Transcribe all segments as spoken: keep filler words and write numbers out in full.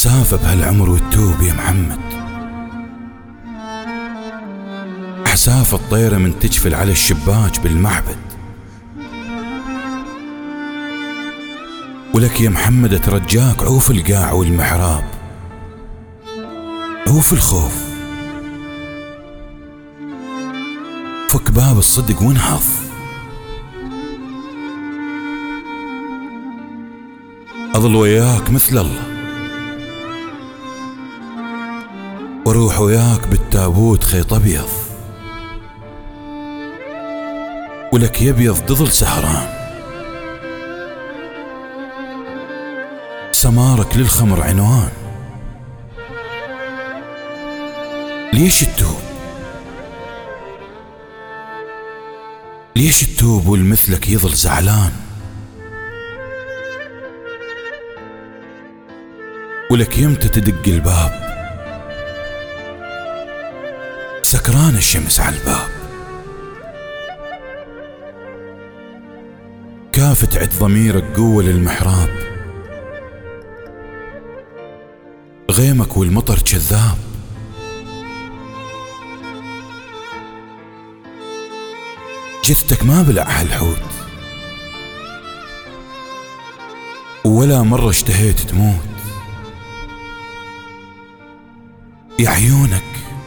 مسافة بهالعمر وتوب يا محمد، حساف الطيرة من تجفل على الشباك بالمعبد. ولك يا محمد اترجاك عوف القاع والمحراب، عوف الخوف، فك باب الصدق وانهض. أظل وياك مثل الله، واروح وياك بالتابوت خيط ابيض، ولك يبيض تظل سهران. سمارك للخمر عنوان، ليش التوب؟ ليش التوب والمثلك يظل زعلان؟ ولك يمتى تدق الباب سكران الشمس على الباب؟ كاف تعد ضميرك قوة للمحراب، غيمك والمطر كذاب. جثتك ما بلعها الحوت، ولا مرة اشتهيت تموت. يا عيونك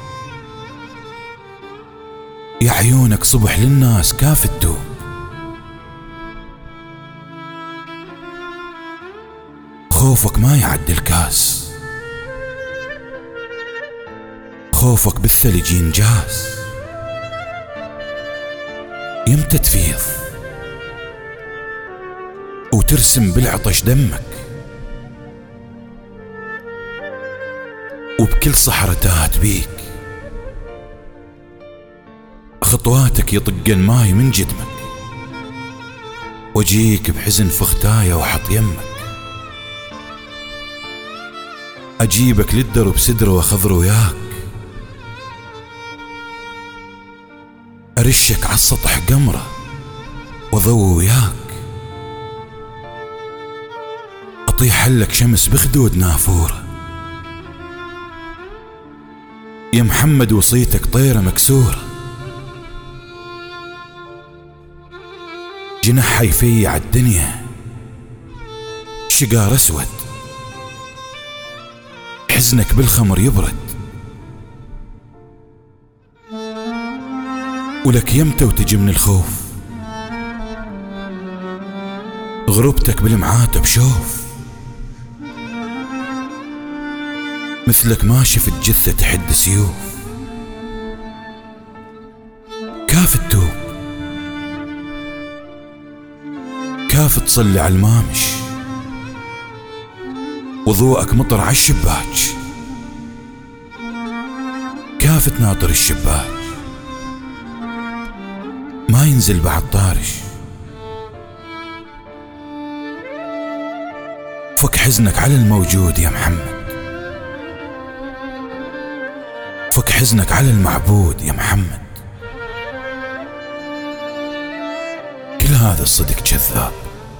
يا عيونك صبح للناس كاف التوب، خوفك ما يعد الكاس، خوفك بالثلج ينجاز. يمتى تفيض وترسم بالعطش دمك، وبكل صحراء تاهت بيك، خطواتك يطقن ماي من جدمك، وجيك بحزن فختايا وحط يمك. أجيبك للدرب سدر وخضر وياك، أرشك عالسطح قمرة وضو وياك، أطيح لك شمس بخدود نافورة. يا محمد وصيتك طيرة مكسورة، جناحها يفيع الدنيا شقار أسود، حزنك بالخمر يبرد. ولك يمتى وتجي من الخوف، غربتك بالمعاتب شوف، مثلك ما شفت جثة تحد سيوف. كاف التوب، كاف تصلي على المامش، وضوءك مطر على الشباك، كاف تناطر الشباك ما ينزل بعد طارش. فك حزنك على الموجود يا محمد، فك حزنك على المعبود يا محمد. كل هذا الصدق كذاب،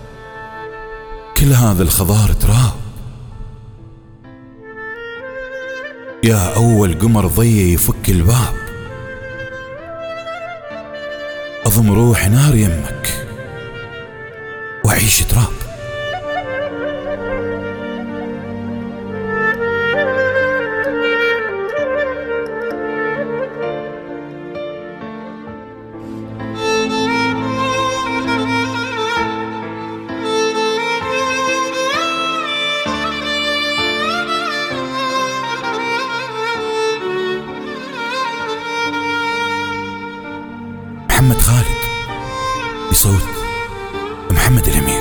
كل هذا الخضار تراب. يا أول قمر ضي يفك الباب، أضم روحي نار يمك وأعيش تراب. محمد خالد بصوت محمد الأمين.